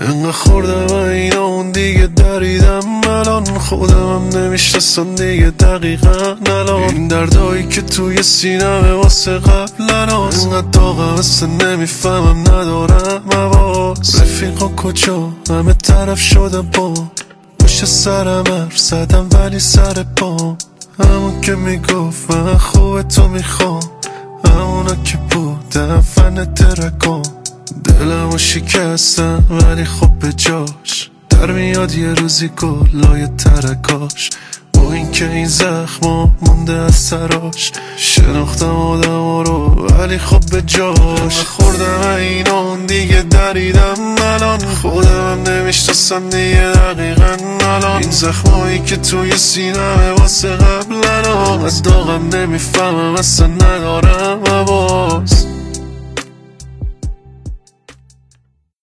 انقدر خوردم اینا اون دیگه دریدم الان خودمم نمیشناسم دیگه دقیقا الان این دردایی که توی سینمه واسه قبلن انقدر داغم اصلا نمیفهمم ندارم حواس رفیقا کجا همه طرف شده با پشت سرم حرف زدم ولی سر پام همون که میگفت من خوبه تو میخوام همونا که بودم فن ترکام دلمو شکستم ولی خب به جاش در میاد یه روزی گلای ترکاش با این که این زخما مونده از سراش شناختم آدم رو ولی خب به جاش خوردم اینا اون دیگه دریدم الان خودمم نمیشناسم دیگه دقیقا الان این زخمایی که توی سینمه واسه قبلن از داغم نمیفهمم اصلا ندارم حواس